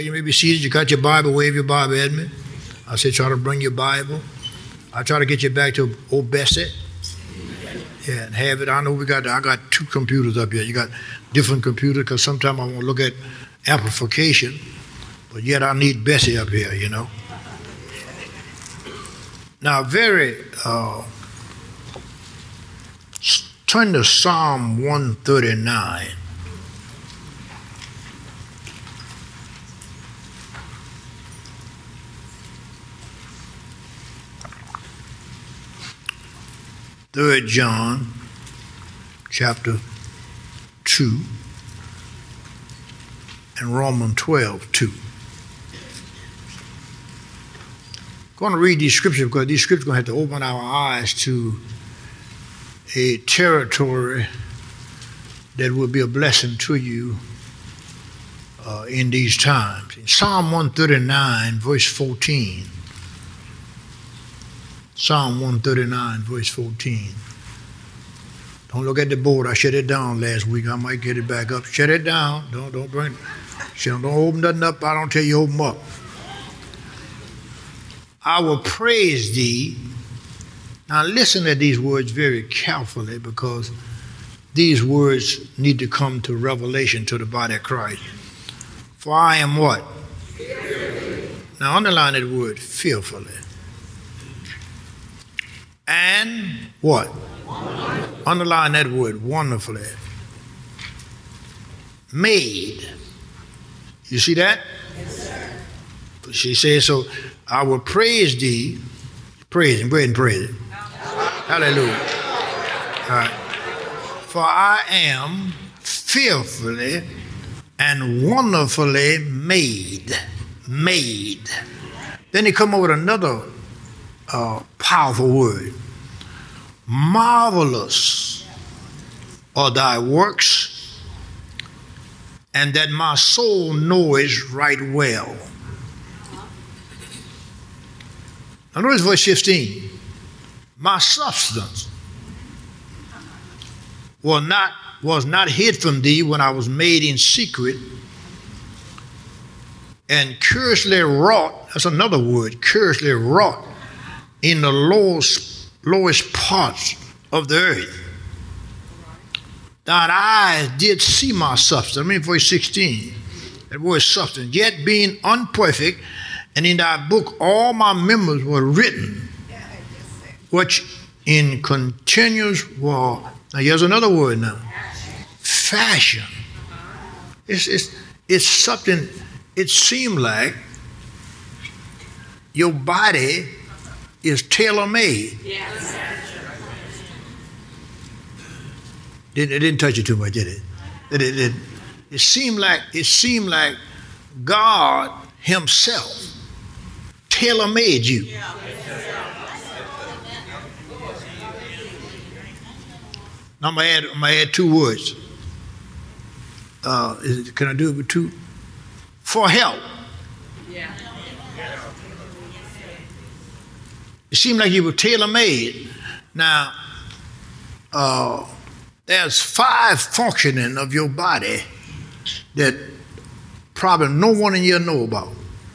you may be seated. You got your Bible. Wave your Bible at me. I say try to bring your Bible. I try to get you back to old Bessie. Yeah, and have it. I know I got two computers up here. You got different computers because sometimes I want to look at amplification, but yet I need Bessie up here, you know. Now, turn to Psalm 139. Third John, chapter 2, and Romans 12:2. I'm going to read these scriptures because these scriptures are going to have to open our eyes to a territory that will be a blessing to you in these times. In Psalm 139, verse 14. Psalm 139, verse 14. Don't look at the board. I shut it down last week. I might get it back up. Shut it down. Don't open nothing up. I don't tell you open up. I will praise thee. Now listen to these words very carefully because these words need to come to revelation to the body of Christ. For I am what? Fearfully. Now underline that word, fearfully. And what? Wonderfully. Underline that word, wonderfully. Made. You see that? Yes, sir. She says, so I will praise thee. Praise him. Go ahead and praise him. Hallelujah. All right. For I am fearfully and wonderfully made. Made. Then he come up with another powerful word. Marvelous are thy works, and that my soul knoweth right well. Now notice verse 15. My substance was not hid from thee when I was made in secret, and curiously wrought, that's another word, curiously wrought in the lowest parts of the earth. Thine eyes did see my substance. I mean, verse 16. That word substance. Yet being unperfect, and in thy book all my members were written, which in continuous war. Now here's another word now. Fashion. It's something, it seemed like your body is tailor-made. Yes. It didn't touch you too much, did it? It seemed like God himself tailor-made you. Now I'm gonna add two words. Can I do it with two? For help. Yeah. It seemed like you were tailor-made. Now, there's 5 functioning of your body that probably no one in here know about.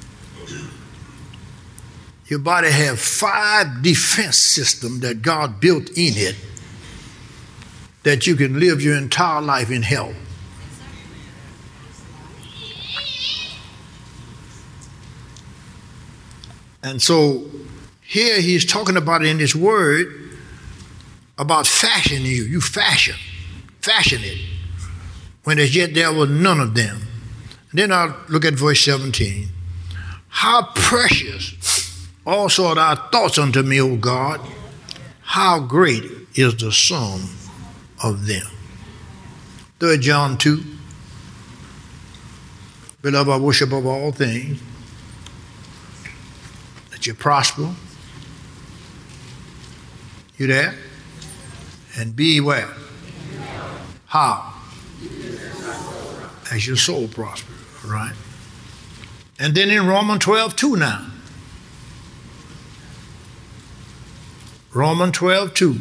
Your body has 5 defense systems that God built in it that you can live your entire life in health. And so here he's talking about it in his word about fashioning you. You fashion it. When as yet there was none of them. And then I'll look at verse 17. How precious also are thy thoughts unto me, O God. How great is the sum of them. 3 John 2. Beloved, I wish above all things that you prosper. You there? And be where? How? As your soul prosper, right? And then in Romans 12:2 now. Romans 12:2.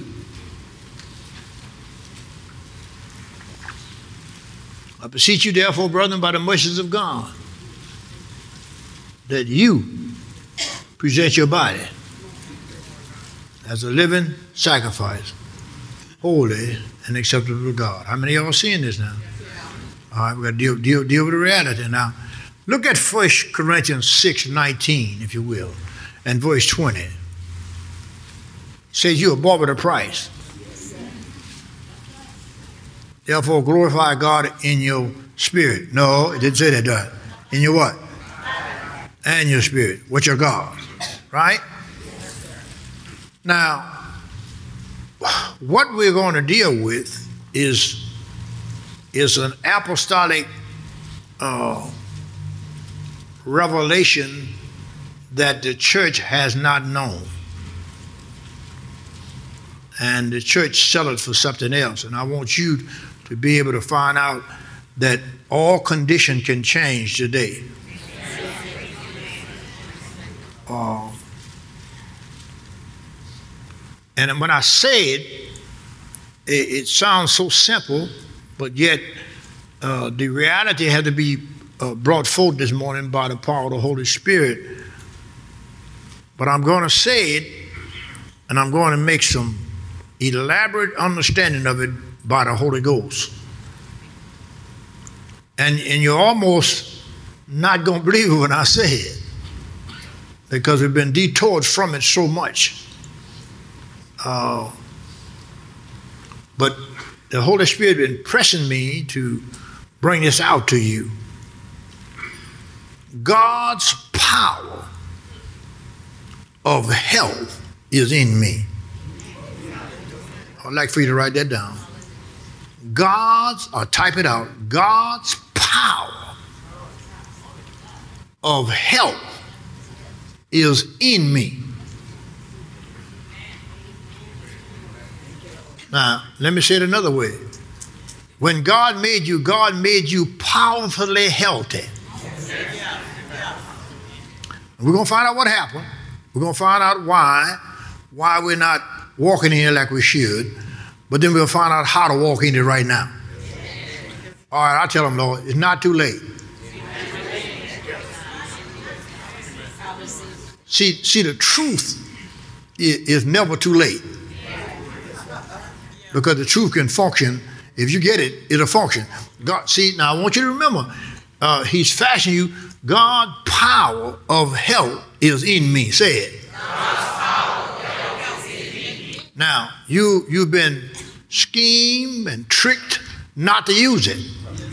I beseech you, therefore, brethren, by the mercies of God, that you present your body as a living sacrifice, holy and acceptable to God. How many of y'all seeing this now? All right, we've got to deal with the reality now. Look at 1 Corinthians 6:19, if you will, and verse 20. It says you are bought with a price. Therefore glorify God in your spirit. No, it didn't say that, does it? In your what? And your spirit, which are God. Right? Now, what we're going to deal with is an apostolic revelation that the church has not known. And the church sells it for something else. And I want you to be able to find out that all condition can change today. And when I say it, it sounds so simple, but yet the reality had to be brought forth this morning by the power of the Holy Spirit. But I'm going to say it, and I'm going to make some elaborate understanding of it by the Holy Ghost. And you're almost not going to believe it when I say it, because we've been detoured from it so much. But the Holy Spirit has been pressing me to bring this out to you. God's power of health is in me. I'd like for you to write that down. Type it out. God's power of health is in me. Now, let me say it another way. When God made you powerfully healthy. We're going to find out what happened. We're going to find out why we're not walking in here like we should, but then we'll find out how to walk in it right now. All right, I'll tell them, Lord, it's not too late. See, the truth is never too late. Because the truth can function. If you get it, it'll function. God, now I want you to remember, He's fashioning you. God's power of health is in me. Say it. God's power of health is in me. Now, you've been schemed and tricked not to use it.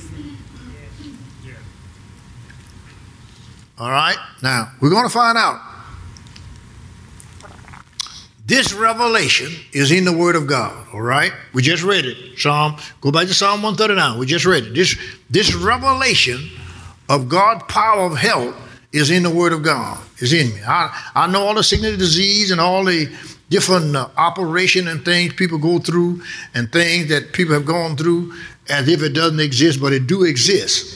All right? Now, we're going to find out. This revelation is in the Word of God, all right? We just read it. Go back to Psalm 139. We just read it. This revelation of God's power of health is in the Word of God. Is in me. I know all the sickness, disease, and all the different operation and things people go through and things that people have gone through as if it doesn't exist, but it do exist.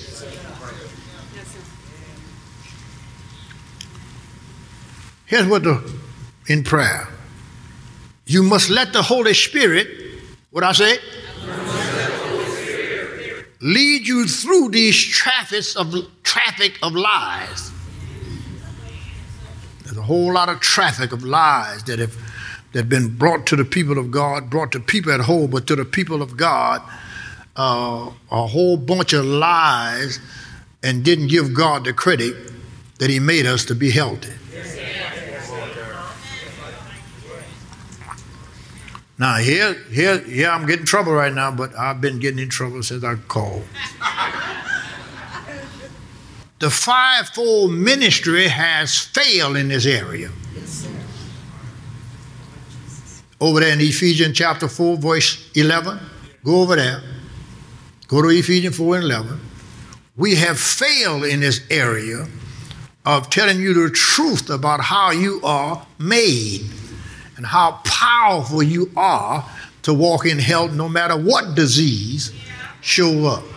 Here's what in prayer. You must let the Holy Spirit, what I say? Lead you through these traffic of lies. There's a whole lot of traffic of lies that have been brought to the people of God, brought to people at home, but to the people of God, a whole bunch of lies, and didn't give God the credit that He made us to be healthy. Now, here I'm getting in trouble right now, but I've been getting in trouble since I called. The fivefold ministry has failed in this area. Over there in Ephesians chapter 4, verse 11. Go over there. Go to Ephesians 4 and 11. We have failed in this area of telling you the truth about how you are made and how powerful you are to walk in health no matter what disease show up.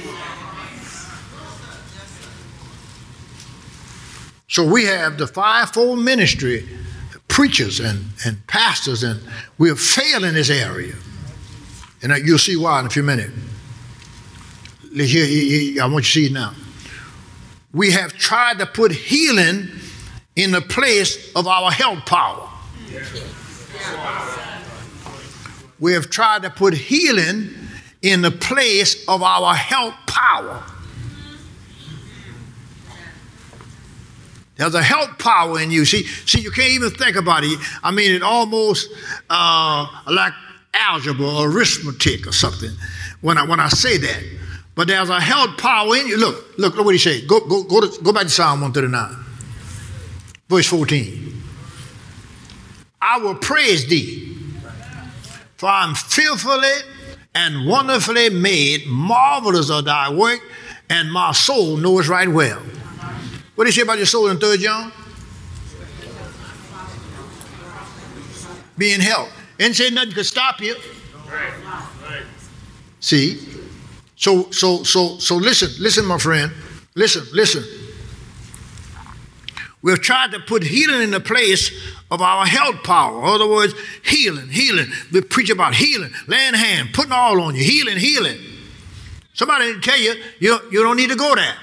So we have the fivefold ministry, preachers and pastors, and we're failing in this area. And you'll see why in a few minutes. I want you to see it now. we have tried to put healing in the place of our health power. We have tried to put healing in the place of our health power. There's a health power in you. See, you can't even think about it. I mean, it almost like algebra or arithmetic or something when I say that. But there's a health power in you. Look what he said. Go back to Psalm 139, verse 14. I will praise thee, for I'm fearfully and wonderfully made. Marvelous are thy work, and my soul knows right well. What do you say about your soul in 3 John? Being health. And say nothing could stop you. Right. See? So listen, my friend. Listen. We've tried to put healing in the place of our health power. In other words, healing. We preach about healing, laying hand, putting all on you, healing. Somebody tell you don't need to go there.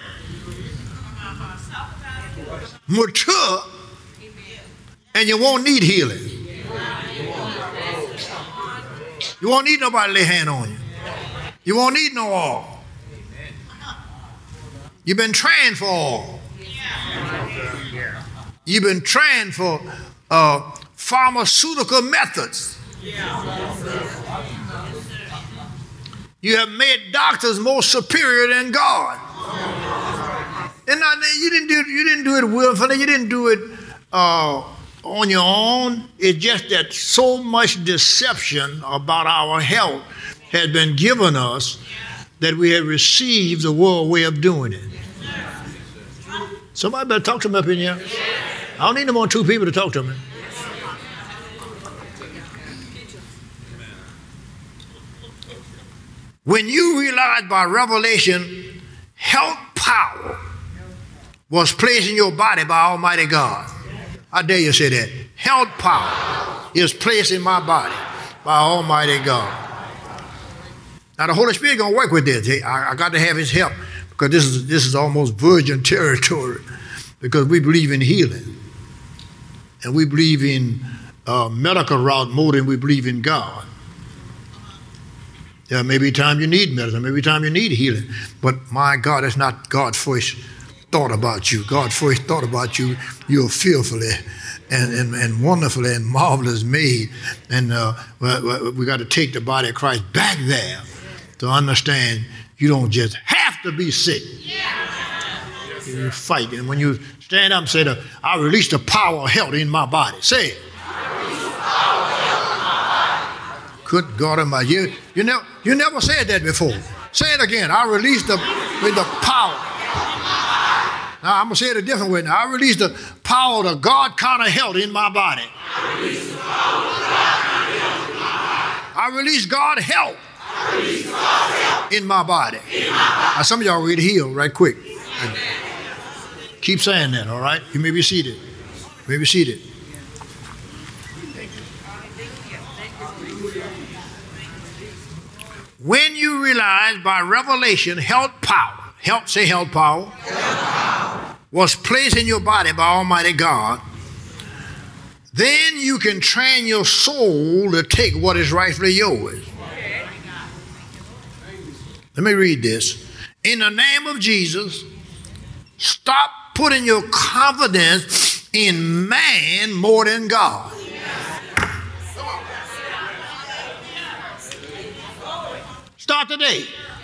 Mature, and you won't need healing. You won't need nobody to lay hand on you. You won't need no oil. You've been trained for oil. You've been trained for pharmaceutical methods. You have made doctors more superior than God. And you didn't do it willfully. You didn't do it on your own. It's just that so much deception about our health has been given us that we have received the world way of doing it. Somebody better talk to me up in here. I don't need no more than 2 people to talk to me. When you realize by revelation, health power was placed in your body by Almighty God. I dare you say that. Health power is placed in my body by Almighty God. Now the Holy Spirit going to work with this. I got to have his help because this is almost virgin territory because we believe in healing. And we believe in medical route more than we believe in God. There may be time you need medicine, maybe time you need healing. But my God, that's not God's first thought about you. God first thought about you. You're fearfully and wonderfully and marvelous made. And we got to take the body of Christ back there to understand you don't just have to be sick. You fight. And when you stand up and say, I release the power of health in my body. Say it. Good God Almighty. You never said that before. Say it again. I release the power. Now I'm going to say it a different way now. I release the power of the God kind of health in my body. I release God health in my body. Now, some of y'all ready to heal right quick. Keep saying that, all right? You may be seated. When you realize by revelation health power, say health power, was placed in your body by Almighty God, then you can train your soul to take what is rightfully yours. Let me read this. In the name of Jesus, stop putting your confidence in man more than God. Start today.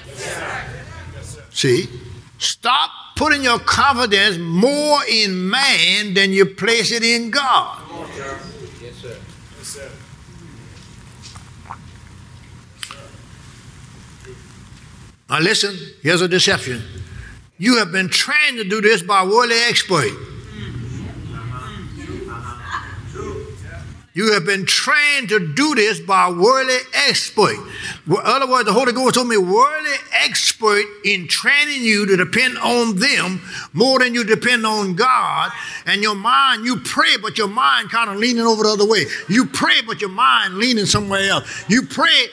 See? Stop putting your confidence more in man than you place it in God. Yes, sir. Yes, sir. Now listen, here's a deception. You have been trained to do this by worldly expert. You have been trained to do this by worldly expert. In other words, the Holy Ghost told me worldly expert in training you to depend on them more than you depend on God. And your mind, you pray, but your mind kind of leaning over the other way. You pray, but your mind leaning somewhere else. You pray.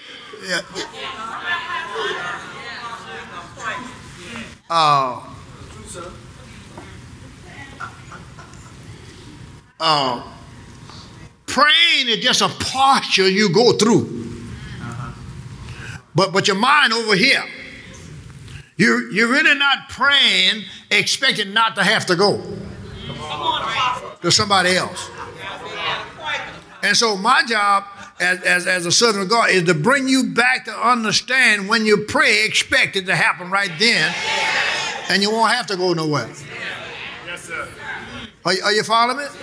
praying is just a posture you go through. But your mind over here, you're really not praying expecting not to have to go to somebody else. And so my job as a servant of God is to bring you back to understand when you pray, expect it to happen right then, and you won't have to go nowhere. Yes, sir. Are you following me?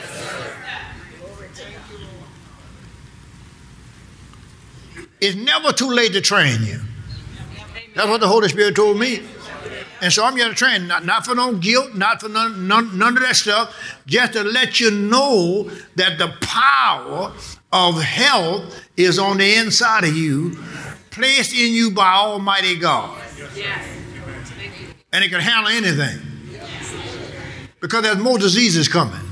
It's never too late to train you. That's what the Holy Spirit told me. And so I'm here to train, not for no guilt, not for none of that stuff, just to let you know that the power of health is on the inside of you, placed in you by Almighty God. And it can handle anything. Because there's more diseases coming.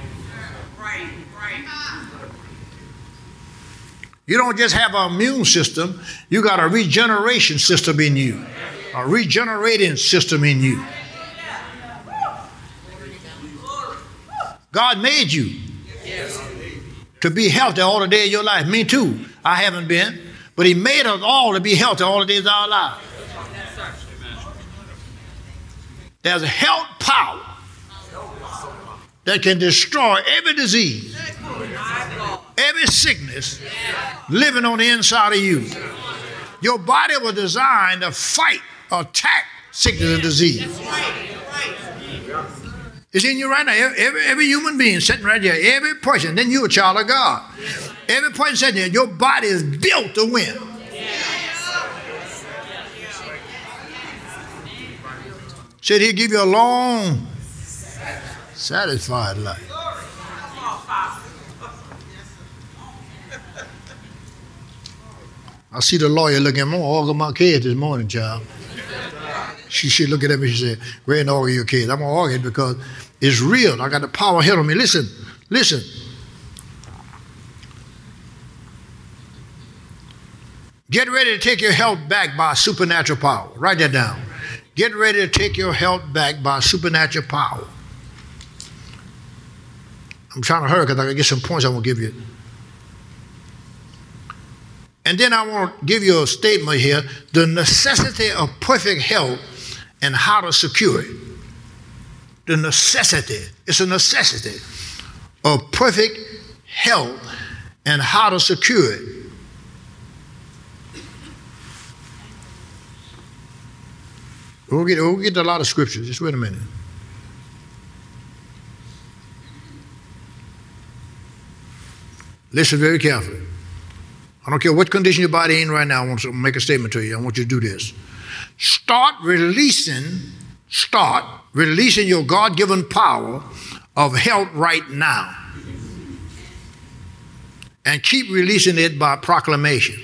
You don't just have an immune system, you got a regeneration system in you. A regenerating system in you. God made you to be healthy all the days of your life. Me too. I haven't been. But he made us all to be healthy all the days of our life. There's a health power that can destroy every disease, every sickness living on the inside of you. Your body was designed to fight, attack sickness and disease. It's in you right now. Every human being sitting right there, every person, then you're a child of God. Every person sitting there, your body is built to win. Said he'll give you a long, satisfied life. I see the lawyer looking at me. I'm going to argue my kids this morning, child. She looked at me and she said, go ahead and argue your kids. I'm going to argue it because it's real. I got the power ahead of me. Listen. Get ready to take your health back by supernatural power. Write that down. Get ready to take your health back by supernatural power. I'm trying to hurry because I got to get some points I want to give you. And then I want to give you a statement here, the necessity of perfect health and how to secure it. The necessity, it's a necessity of perfect health and how to secure it. We'll get to a lot of scriptures. Just wait a minute. Listen very carefully. I don't care what condition your body in right now. I want to make a statement to you. I want you to do this. Start releasing your God-given power of health right now. And keep releasing it by proclamation.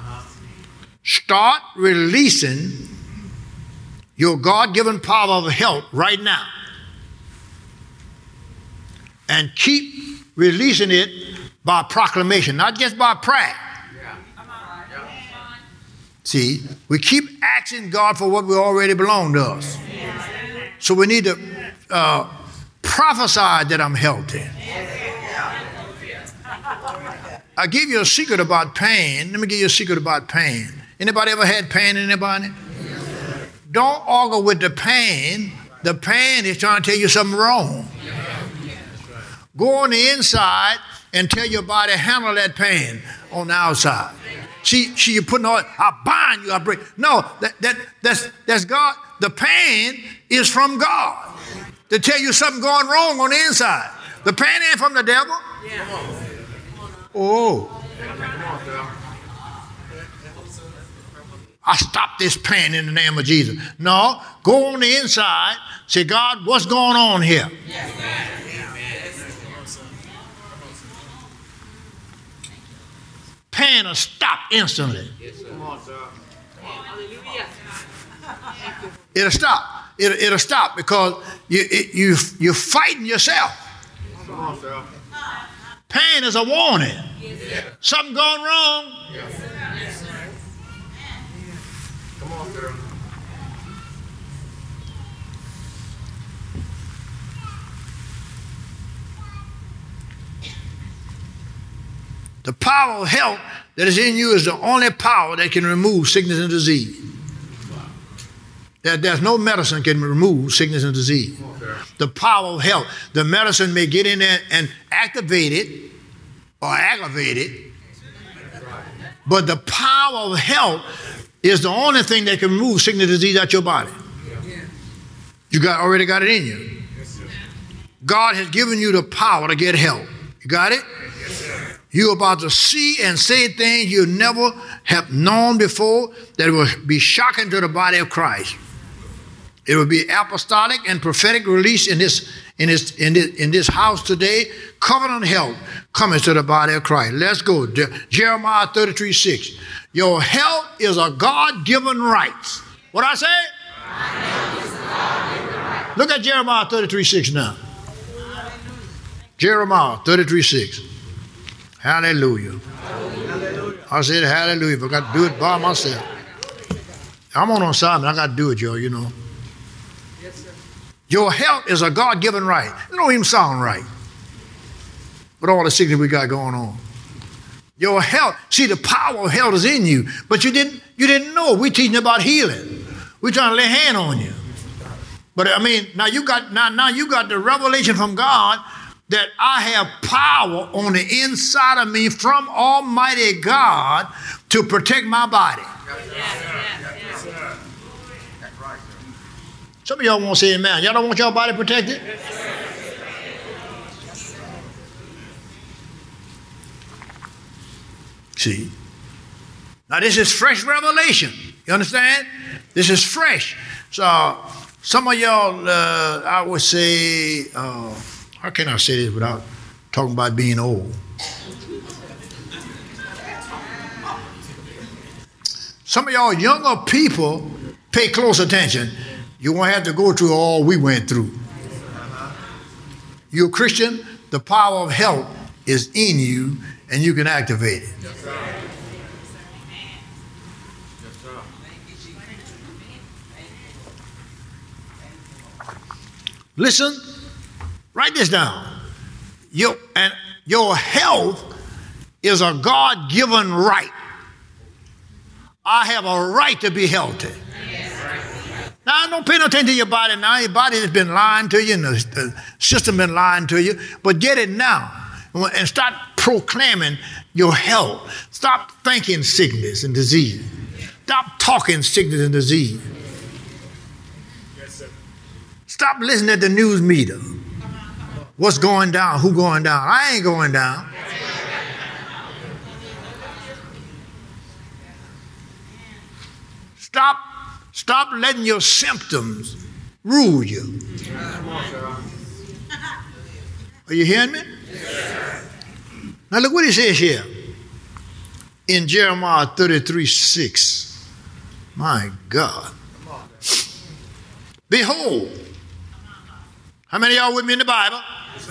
Start releasing your God-given power of health right now. And keep releasing it by proclamation, not just by prayer. See, we keep asking God for what we already belong to us. So we need to prophesy that I'm healthy. I'll give you a secret about pain. Let me give you a secret about pain. Anybody ever had pain in their body? Don't argue with the pain. The pain is trying to tell you something wrong. Go on the inside and tell your body, handle that pain on the outside. See, you're putting on, I bind you, I break. No, that's God. The pain is from God to tell you something going wrong on the inside. The pain ain't from the devil. Oh. I stop this pain in the name of Jesus. No, go on the inside, say, God, what's going on here? Pain will stop instantly. It'll stop. It'll stop because you're fighting yourself. Pain is a warning. Something going wrong. Come on, girl. The power of health that is in you is the only power that can remove sickness and disease. There's no medicine can remove sickness and disease. The power of health. The medicine may get in there and activate it or aggravate it, but the power of health is the only thing that can remove sickness and disease out your body. You already got it in you. God has given you the power to get help. You got it? You're about to see and say things you never have known before that will be shocking to the body of Christ. It will be apostolic and prophetic release in this house today. Covenant help coming to the body of Christ. Let's go. Jeremiah 33:6. Your health is a God-given right. What I say? Look at Jeremiah 33:6 now. Jeremiah 33:6. Hallelujah. I said hallelujah, but I got to do it by myself. I'm on assignment. I got to do it, y'all, you know. Yes, sir. Your health is a God-given right. It don't even sound right. But all the sickness we got going on. Your health, see, the power of health is in you, but you didn't know. We're teaching about healing. We're trying to lay hand on you. But I mean, now you got the revelation from God that I have power on the inside of me from Almighty God to protect my body. Yes. Some of y'all won't say amen. Y'all don't want your body protected? See? Now this is fresh revelation. You understand? This is fresh. So some of y'all, I would say, how can I say this without talking about being old? Some of y'all younger people pay close attention. You won't have to go through all we went through. You're a Christian, the power of health is in you and you can activate it. Yes, sir. Listen, write this down. Your health is a God-given right. I have a right to be healthy. Now, don't pay no attention to your body now. Your body has been lying to you and the system been lying to you. But get it now and start proclaiming your health. Stop thinking sickness and disease. Stop talking sickness and disease. Stop listening at the news meter. What's going down? Who going down? I ain't going down. Stop letting your symptoms rule you. Are you hearing me? Now look what he says here in Jeremiah 33:6. My God. Behold. How many of y'all with me in the Bible?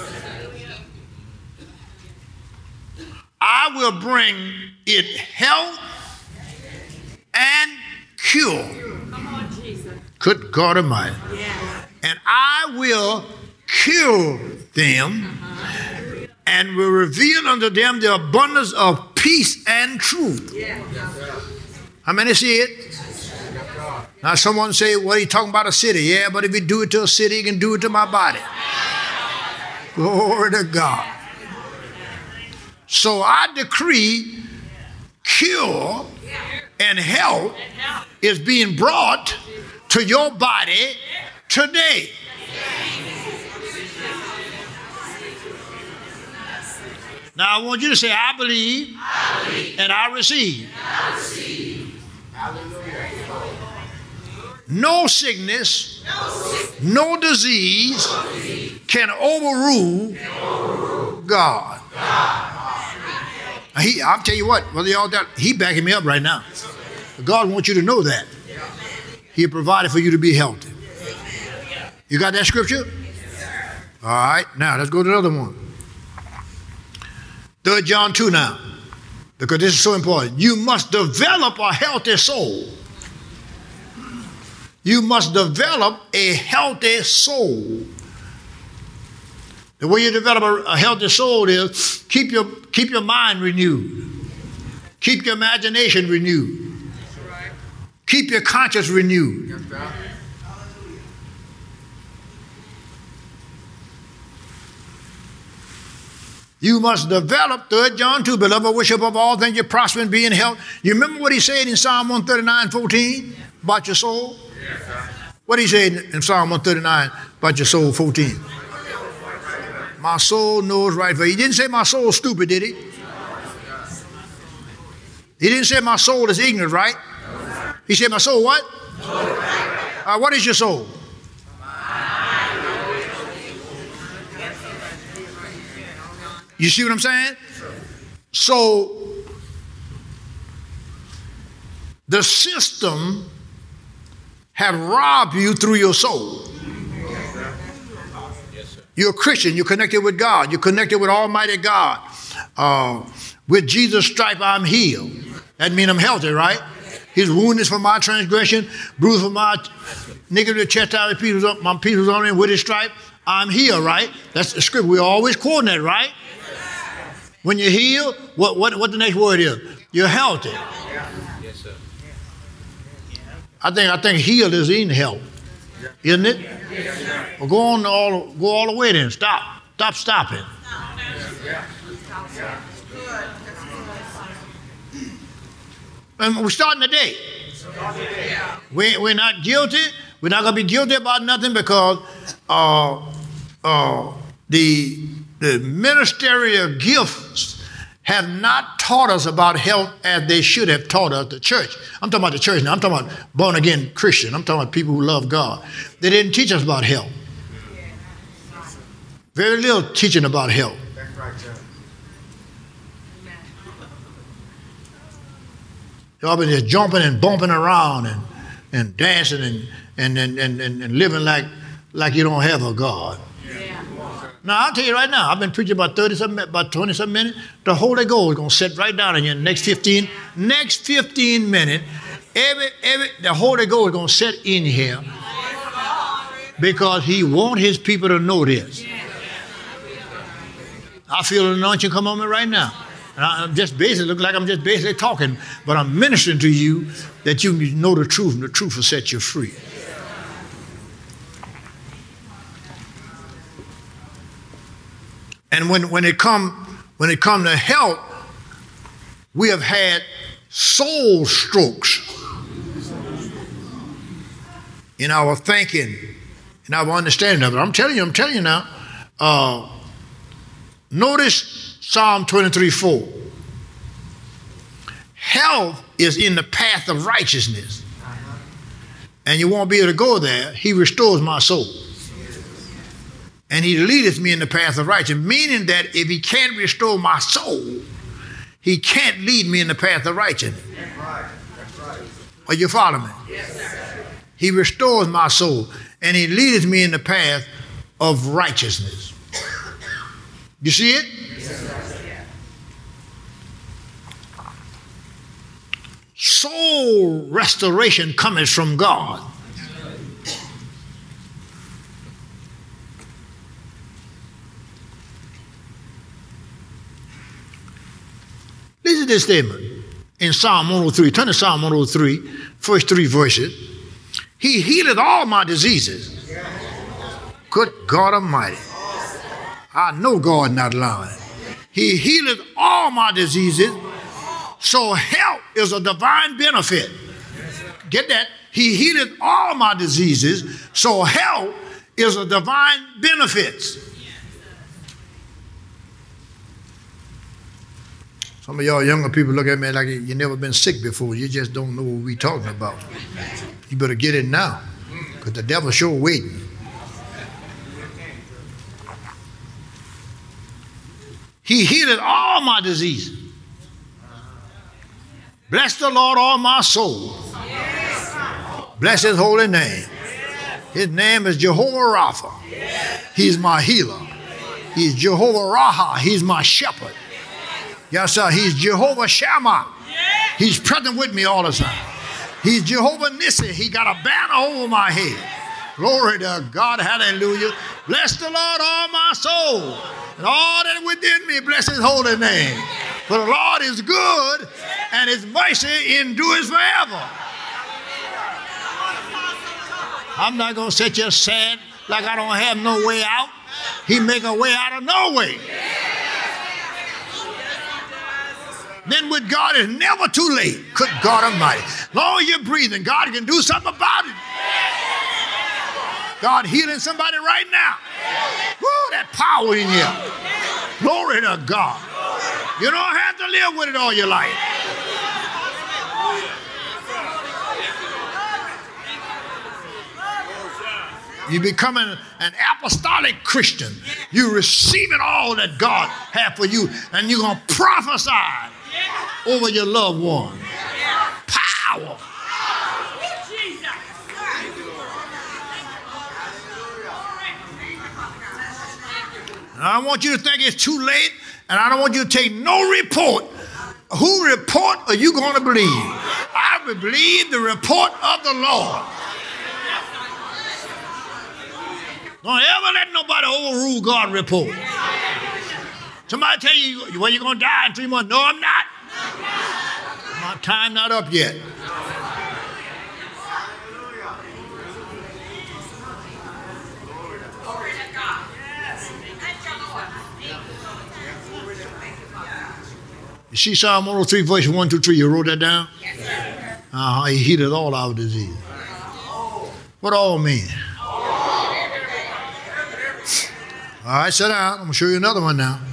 I will bring it health and cure. Come on, Jesus. Good God Almighty. Yeah. And I will cure them and will reveal unto them the abundance of peace and truth. Yeah. How many see it? Now someone say, well, he's talking about a city. Yeah, but if he do it to a city, he can do it to my body. Glory to God. So I decree cure and health is being brought to your body today. Now I want you to say, I believe, and I receive. No sickness, no disease can overrule God. I'll tell you what, whether y'all that, he backing me up right now. God wants you to know that. He provided for you to be healthy. You got that scripture? All right, now let's go to another one. 3 John 2 now, because this is so important. You must develop a healthy soul. You must develop a healthy soul. The way you develop a healthy soul is keep your mind renewed. Keep your imagination renewed. Keep your conscience renewed. You must develop, 3 John 2, beloved, wish above all things you prosper and be in health. You remember what he said in Psalm 139:14 about your soul? What he said in Psalm 139 about your soul, 14? My soul knows right for you. He didn't say my soul's stupid, did he? He didn't say my soul is ignorant, right? He said my soul what? What is your soul? You see what I'm saying? So the system had robbed you through your soul. You're a Christian. You're connected with God. You're connected with Almighty God. With Jesus' stripe, I'm healed. That means I'm healthy, right? His wound is for my transgression, bruised for my iniquity, chastisement, my peace was on him. With his stripe, I'm healed, right? That's the script. We're always quoting that, right? When you're healed, what the next word is? You're healthy. Yes, sir. I think healed is in health, isn't it? Well, go all the way then. Stop stopping. And we're starting today. We're not guilty. We're not going to be guilty about nothing because the ministerial gifts have not taught us about health as they should have taught us, the church. I'm talking about the church now. I'm talking about born-again Christian. I'm talking about people who love God. They didn't teach us about health. Very little teaching about health. Y'all been just jumping and bumping around and dancing and living like you don't have a God. Now, I'll tell you right now, I've been preaching about 20-some minutes. The Holy Ghost is going to sit right down in you in the next 15 minutes. The Holy Ghost is going to sit in here because he wants his people to know this. I feel an anointing come on me right now. And I'm just basically, look like I'm just basically talking, but I'm ministering to you that you know the truth, and the truth will set you free. And when it come to health, we have had soul strokes in our thinking, in our understanding of it. I'm telling you now. Notice Psalm 23:4. Health is in the path of righteousness. And you won't be able to go there. He restores my soul. And he leadeth me in the path of righteousness, meaning that if he can't restore my soul, he can't lead me in the path of righteousness. That's right. Are you following me? Yes. He restores my soul, and he leadeth me in the path of righteousness. You see it? Yes. Soul restoration cometh from God. Listen to this statement in Psalm 103. Turn to Psalm 103, first 3 verses. He healeth all my diseases. Good God Almighty. I know God not lying. He healeth all my diseases. So health is a divine benefit. Get that? He healeth all my diseases. So health is a divine benefit. Some of y'all younger people look at me like you never been sick before. You just don't know what we're talking about. You better get it now, because the devil's sure waiting. He healed all my diseases. Bless the Lord, all my soul. Bless his holy name. His name is Jehovah Rapha. He's my healer. He's Jehovah Raha. He's my shepherd. Yes, sir. He's Jehovah Shammah. He's present with me all the time. He's Jehovah Nissi. He got a banner over my head. Glory to God. Hallelujah. Bless the Lord, all my soul, and all that within me. Bless his holy name. For the Lord is good, and his mercy endures forever. I'm not going to sit here sad like I don't have no way out. He make a way out of no way. Then with God, it's never too late. Good God Almighty. As long as you're breathing, God can do something about it. God healing somebody right now. Woo, that power in you. Glory to God. You don't have to live with it all your life. You're becoming an apostolic Christian. You're receiving all that God has for you, and you're going to prophesy over your loved one. Power. And I don't want you to think it's too late, and I don't want you to take no report. Who report are you going to believe? I will believe the report of the Lord. Don't ever let nobody overrule God's report. Somebody tell you, well, you're going to die in 3 months. No, I'm not. My time not up yet. You see Psalm 103, verse 1 through 3, you wrote that down? Yes, he healed all our disease. What all mean? All right, sit down. I'm going to show you another one now.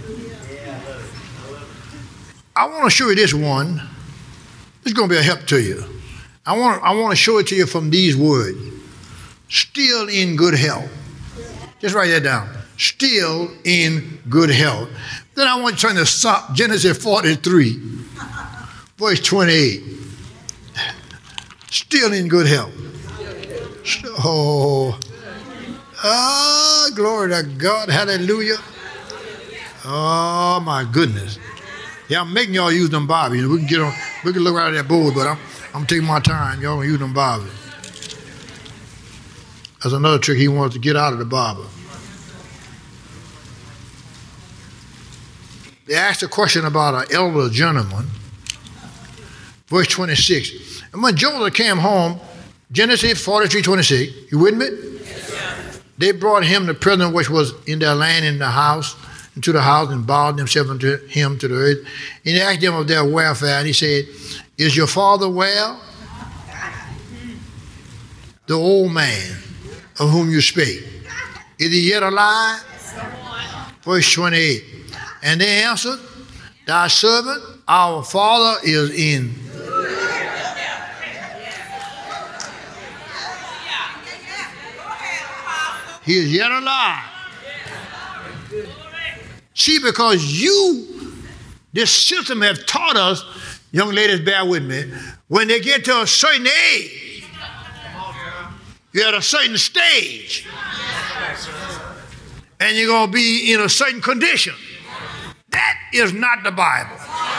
I want to show you this one. It's going to be a help to you. I want to show it to you from these words. Still in good health. Just write that down. Still in good health. Then I want you to turn to Genesis 43, verse 28. Still in good health. Glory to God. Hallelujah. Oh, my goodness. Yeah, I'm making y'all use them Bibles. We can look right at that board, but I'm taking my time. Y'all use them Bibles. That's another trick he wants to get out of the Bible. They asked a question about an elder gentleman. Verse 26. And when Joseph came home, Genesis 43:26. You with me? Yes, they brought him the prisoner which was in their land into the house, and bowed themselves unto him to the earth. And he asked them of their welfare, and he said, is your father well? The old man of whom you spake, is he yet alive? Verse 28. And they answered, thy servant, our father, is in. He is yet alive. See, because this system has taught us, young ladies, bear with me, when they get to a certain age, you're at a certain stage, and you're going to be in a certain condition. That is not the Bible.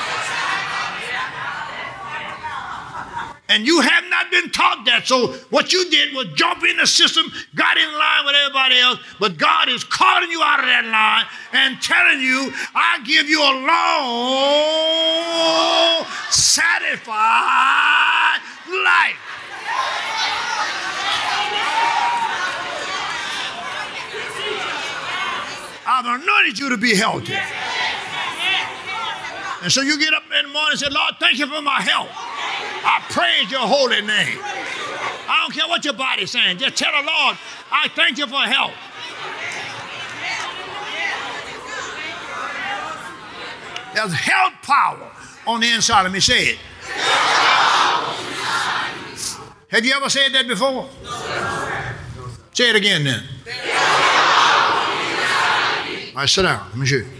And you have not been taught that. So what you did was jump in the system, got in line with everybody else, but God is calling you out of that line and telling you, I give you a long, satisfied life. I've anointed you to be healthy. And so you get up in the morning and say, Lord, thank you for my health. I praise your holy name. I don't care what your body's saying. Just tell the Lord, I thank you for health. There's health power on the inside of me. Say it. Have you ever said that before? Say it again then. All right, sit down. Let me show you.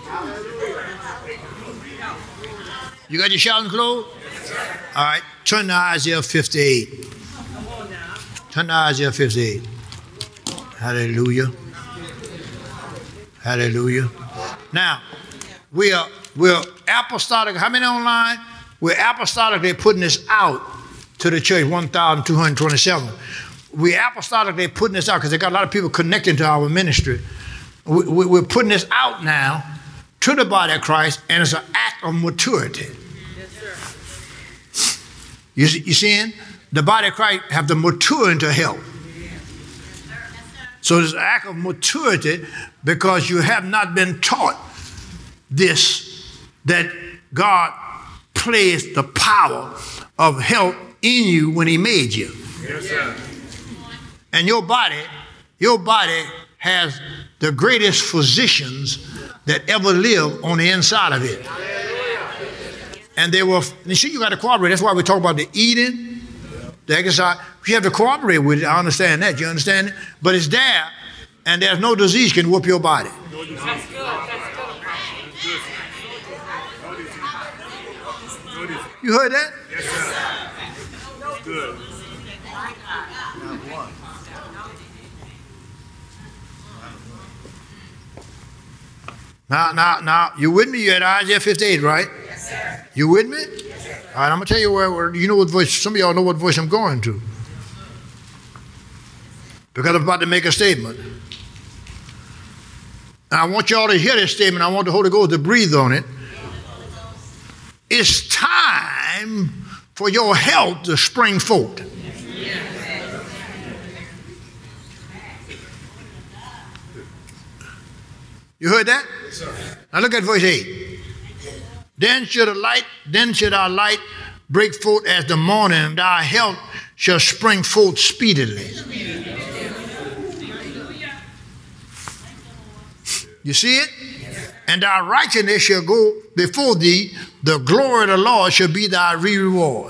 You got your shouting clothes? All right, turn to Isaiah 58. Turn to Isaiah 58. Hallelujah. Hallelujah. Now, we're apostolic. How many online? We're apostolically putting this out to the church, 1,227. we apostolically putting this out because they got a lot of people connecting to our ministry. We're putting this out now to the body of Christ, and it's an act of maturity. You seeing? The body of Christ have to mature into health. So it's an act of maturity because you have not been taught this, that God placed the power of health in you when he made you. Yes, sir. And your body has the greatest physicians that ever lived on the inside of it. And they will, you see, you got to cooperate. That's why we talk about the eating, the exercise. You have to cooperate with it. I understand that. You understand it? But it's there, and there's no disease can whoop your body. That's good. That's good. You heard that? Yes, sir. That's good. Now, you with me? You're at Isaiah 58, right? Yes, sir. You with me? Yes, sir. All right, I'm going to tell you where, you know what voice, some of y'all know what voice I'm going to. Because I'm about to make a statement. And I want y'all to hear this statement. I want the Holy Ghost to breathe on it. It's time for your health to spring forth. You heard that? Yes, sir. Now look at verse 8. Then should our light break forth as the morning, and our health shall spring forth speedily. You see it? And our righteousness shall go before thee, the glory of the Lord shall be thy reward.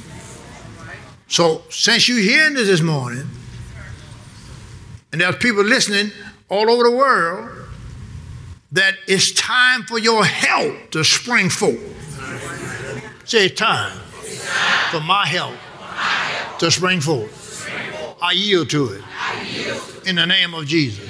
So since you're hearing this morning, and there's people listening all over the world, that it's time for your health to spring forth. Say it's time for my health to spring forth. I yield to it. In the name of Jesus.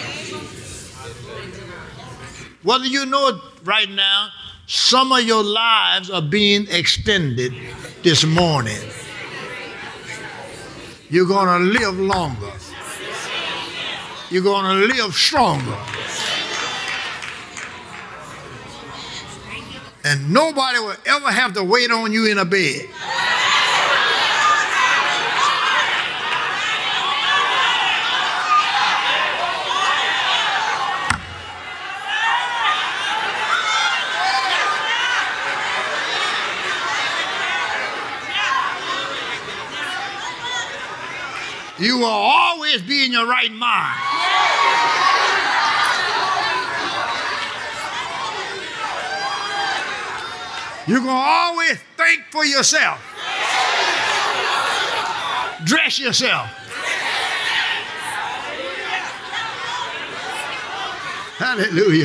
Whether you know it right now, some of your lives are being extended this morning. You're going to live longer. You're going to live stronger. And nobody will ever have to wait on you in a bed. You will always be in your right mind. You're going to always think for yourself. Dress yourself. Hallelujah.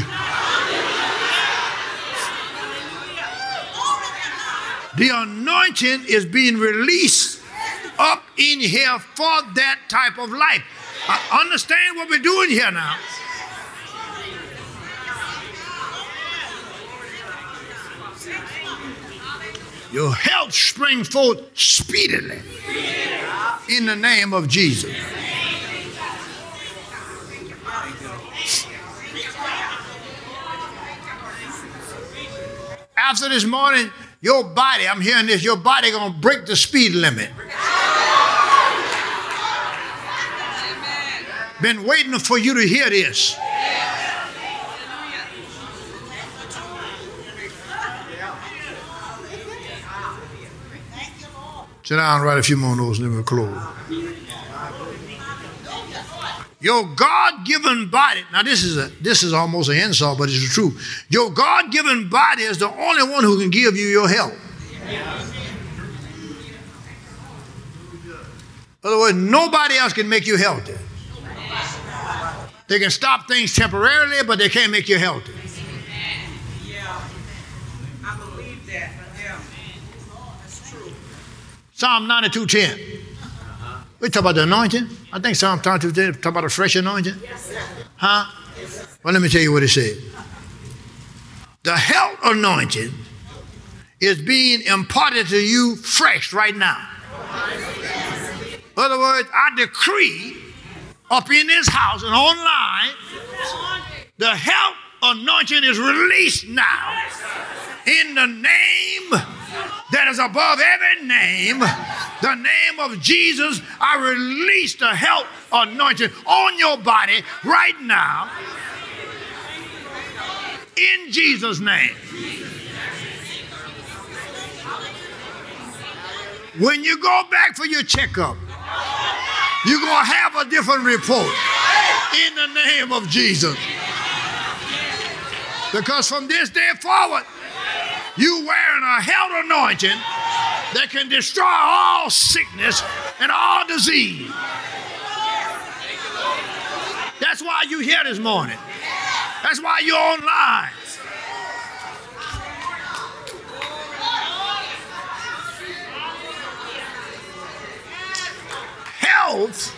The anointing is being released up in here for that type of life. I understand what we're doing here now. Your health spring forth speedily in the name of Jesus. After this morning, your body, I'm hearing this, your body gonna break the speed limit. Been waiting for you to hear this. Sit down and write a few more notes and then we'll close. Your God-given body, now this is almost an insult, but it's the truth. Your God-given body is the only one who can give you your health. In other words, nobody else can make you healthy. They can stop things temporarily, but they can't make you healthy. Yeah. I believe that. Yeah. That's true. Psalm 92:10. We talk about the anointing. I think Psalm 92:10 talk about a fresh anointing. Yes, sir. Huh? Well, let me tell you what it said. The health anointing is being imparted to you fresh right now. In other words, I decree up in this house and online, the health anointing is released now. In the name that is above every name, the name of Jesus, I release the health anointing on your body right now. In Jesus' name. When you go back for your checkup, you're going to have a different report in the name of Jesus. Because from this day forward, you wearing a health anointing that can destroy all sickness and all disease. That's why you're here this morning. That's why you're online. Health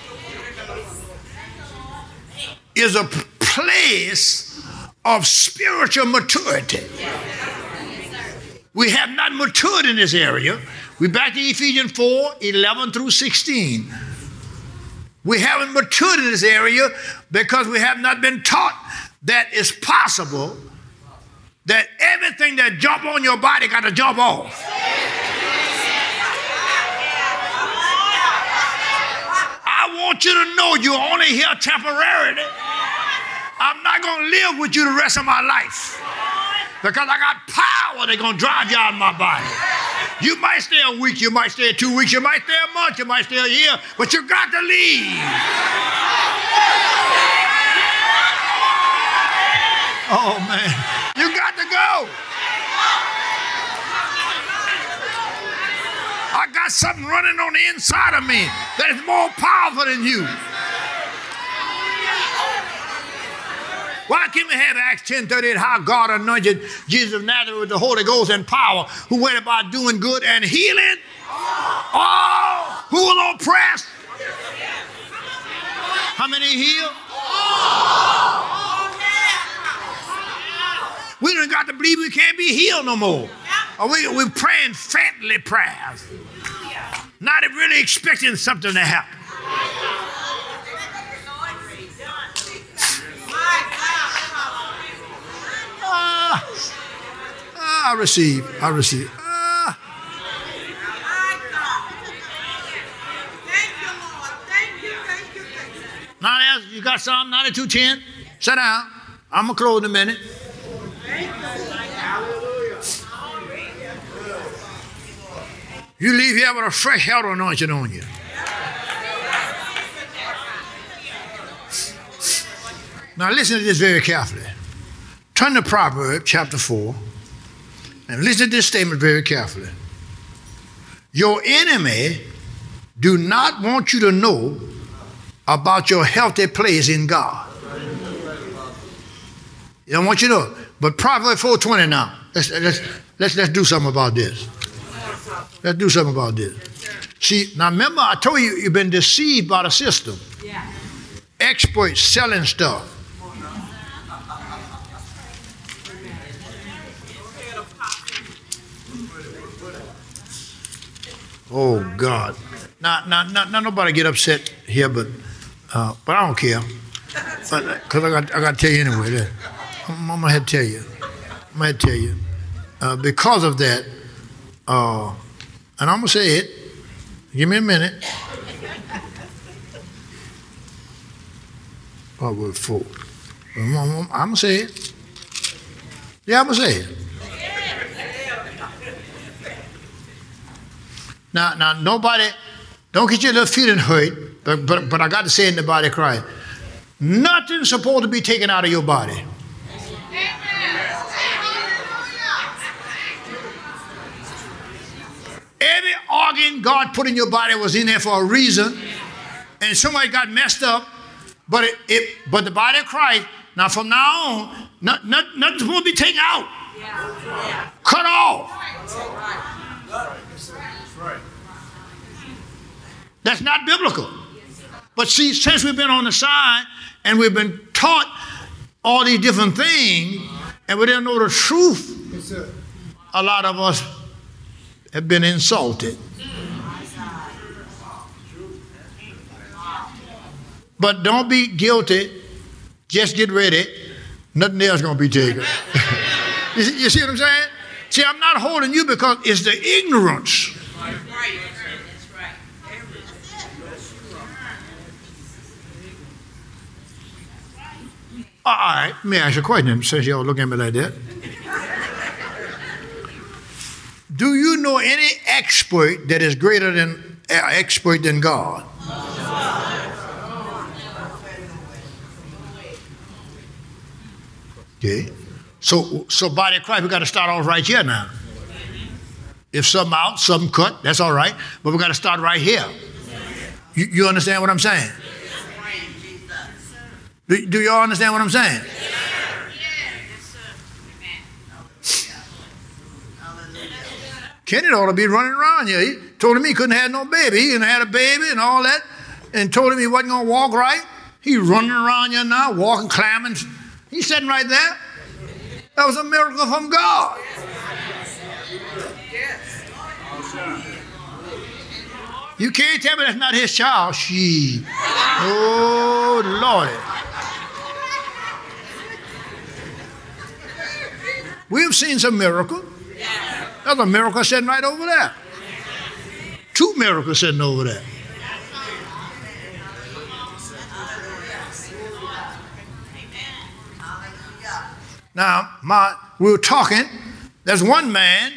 is a place of spiritual maturity. We have not matured in this area. We're back to Ephesians 4:11 through 16. We haven't matured in this area because we have not been taught that it's possible that everything that jump on your body got to jump off. I want you to know you're only here temporarily. I'm not going to live with you the rest of my life because I got power that's going to drive you out of my body. You might stay a week, you might stay 2 weeks, you might stay a month, you might stay a year, but you got to leave. Oh, man. You got to go. I got something running on the inside of me that is more powerful than you. Why can't we have Acts 10:38, how God anointed Jesus of Nazareth with the Holy Ghost and power, who went about doing good and healing all who were oppressed? How many healed? We don't got to believe we can't be healed no more. Or we're praying fatly prayers, not really expecting something to happen. I receive. Now, you got Psalm 92:10? Sit down. I'm going to close in a minute. You leave here with a fresh health anointing on you. Now, listen to this very carefully. Turn to Proverbs chapter 4 and listen to this statement very carefully. Your enemy do not want you to know about your healthy place in God. They don't want you to know. But Proverbs 4:20 now. Let's do something about this. Let's do something about this. See, now remember I told you you've been deceived by the system. Experts selling stuff. Oh God! Now, nobody get upset here, but I don't care, because I got to tell you anyway. I'm gonna have to tell you. Because of that, and I'm gonna say it. Give me a minute. Proverbs 4. I'm gonna say it. Yeah, I'm gonna say it. Now, nobody, don't get your little feeling hurt, but I got to say in the body of Christ, nothing's supposed to be taken out of your body. Every organ God put in your body was in there for a reason, and somebody got messed up, but the body of Christ, now from now on, nothing's supposed to be taken out. Cut off. That's not biblical. But see, since we've been on the side and we've been taught all these different things and we didn't know the truth, a lot of us have been insulted. But don't be guilty. Just get ready. Nothing else going to be taken. You see what I'm saying? See, I'm not holding you because it's the ignorance. Right. That's right. All right, let me ask you a question since y'all looking at me like that. Do you know any expert that is greater than expert than God? Okay. So body of Christ, we got to start off right here now. If something out, something cut, that's all right. But we got to start right here. You understand what I'm saying? Do y'all understand what I'm saying? Kenny ought to be running around here. He told him he couldn't have no baby. He had a baby and all that, and told him he wasn't going to walk right. He's running around here now, walking, climbing. He's sitting right there. That was a miracle from God. You can't tell me that's not his child. Oh, Lord. We've seen some miracle. There's a miracle sitting right over there. 2 miracles sitting over there. Now, we were talking. There's one man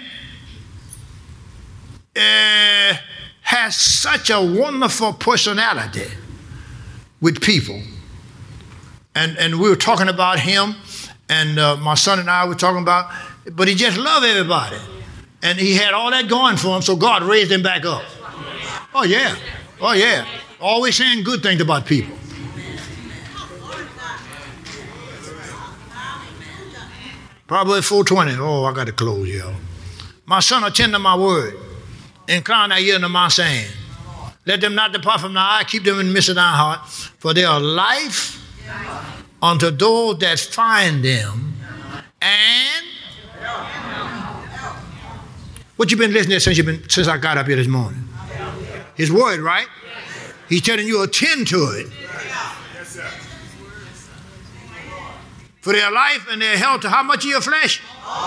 has such a wonderful personality with people. And we were talking about him, and my son and I were talking about, but he just loved everybody. And he had all that going for him, so God raised him back up. Oh, yeah. Oh, yeah. Always saying good things about people. Probably 4:20. Oh, I got to close, y'all. My son, attend to my word. Incline thy ear unto my saying. Let them not depart from thy eye. Keep them in the midst of thy heart. For they are life unto those that find them. And what you been listening to since I got up here this morning? His word, right? He's telling you attend to it. For their life and their health, to how much of your flesh?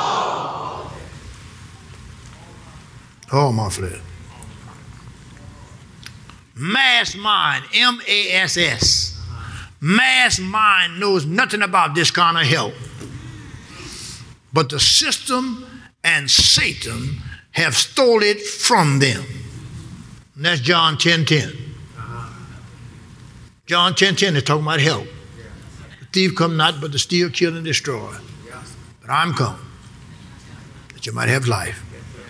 Oh, my flesh. Mass mind, M-A-S-S. Mass mind knows nothing about this kind of help. But the system and Satan have stole it from them. And that's John 10:10. John 10:10 is talking about help. The thief come not but to steal, kill, and destroy. But I'm come that you might have life.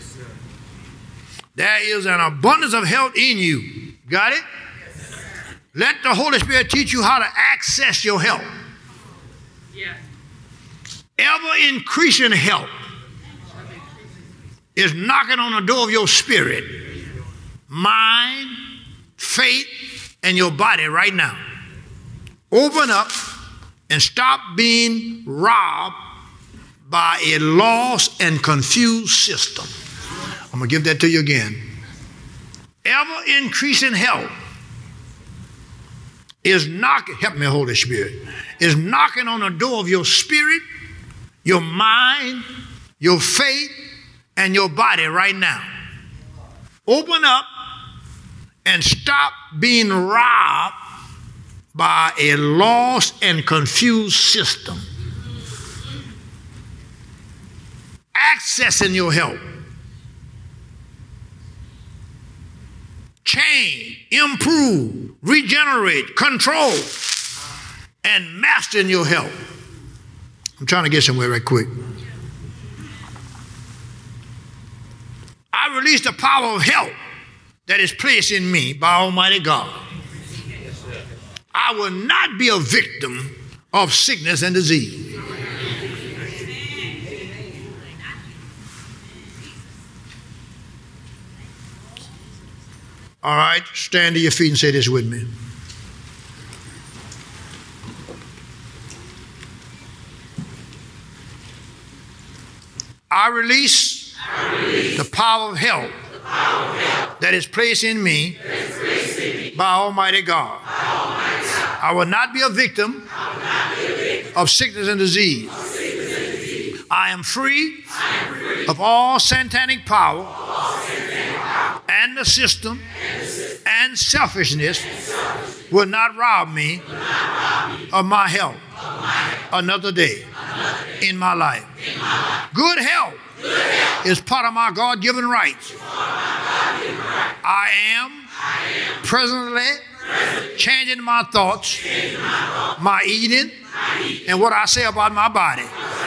There is an abundance of help in you. Got it? Let the Holy Spirit teach you how to access your help. Yeah. Ever increasing help is knocking on the door of your spirit, mind, faith, and your body right now. Open up and stop being robbed by a lost and confused system. I'm going to give that to you again. Ever increasing help is knocking, help me, Holy Spirit, is knocking on the door of your spirit, your mind, your faith, and your body right now. Open up and stop being robbed by a lost and confused system. Accessing your help. Change, improve, regenerate, control, and mastering your help. I'm trying to get somewhere right quick. I release the power of help that is placed in me by Almighty God. I will not be a victim of sickness and disease. All right, stand to your feet and say this with me. I release the power of help that is placed in me by Almighty God. I will not be a victim of sickness and disease. I am free of all satanic power and the system and selfishness will not rob me of my health another day in my life. Good health is part of my God-given rights. I am presently changing my thoughts, my eating, and what I say about my body.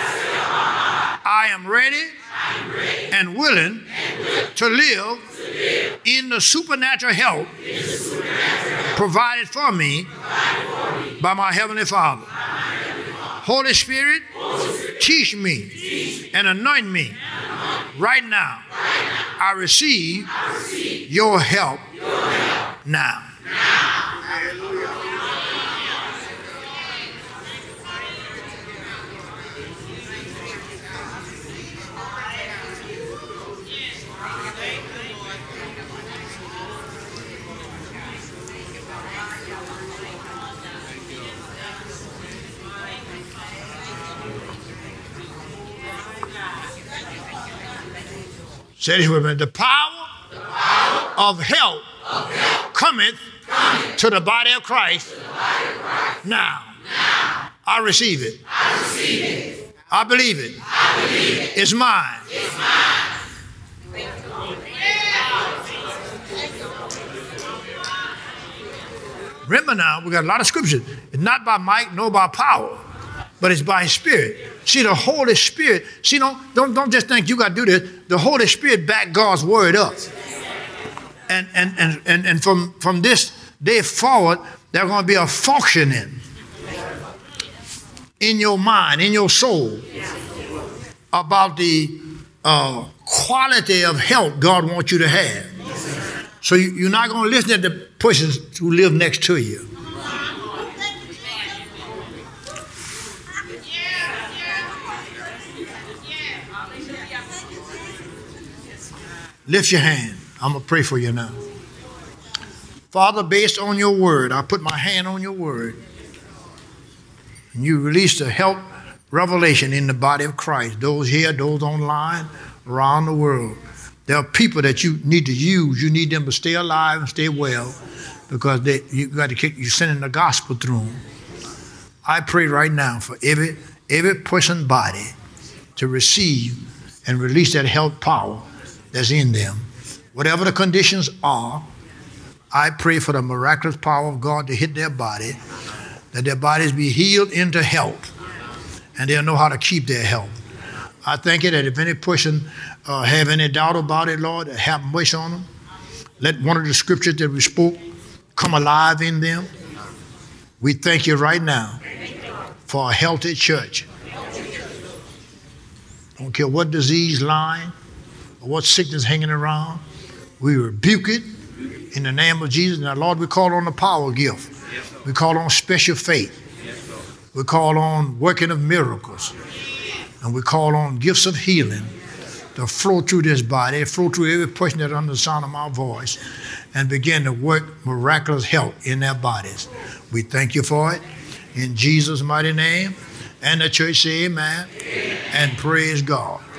I am ready and willing to live in the supernatural help provided for me by my Heavenly Father. Holy Spirit, teach me and anoint me right now. I receive your help now. Say this with me. The power of help cometh to the body of Christ now. I receive it. I believe it. It's mine. Remember now, we got a lot of scriptures. It's not by might nor by power, but it's by His Spirit. See, the Holy Spirit, see, don't just think you got to do this. The Holy Spirit back God's word up. And from this day forward, there's going to be a functioning in your mind, in your soul, about the quality of health God wants you to have. So you're not going to listen to the persons who live next to you. Lift your hand. I'm going to pray for you now. Father, based on your word, I put my hand on your word. And you release the help revelation in the body of Christ. Those here, those online, around the world. There are people that you need to use. You need them to stay alive and stay well because you're sending the gospel through them. I pray right now for every person's body to receive and release that health power that's in them. Whatever the conditions are, I pray for the miraculous power of God to hit their body, that their bodies be healed into health, and they'll know how to keep their health. I thank you that if any person have any doubt about it, Lord, have mercy on them. Let one of the scriptures that we spoke come alive in them. We thank you right now for a healthy church. Don't care what disease lying or what sickness hanging around. We rebuke it in the name of Jesus. Now, Lord, we call on the power gift. We call on special faith. We call on working of miracles. And we call on gifts of healing to flow through this body, flow through every person that's under the sound of my voice, and begin to work miraculous health in their bodies. We thank you for it. In Jesus' mighty name. And the church say amen. And praise God.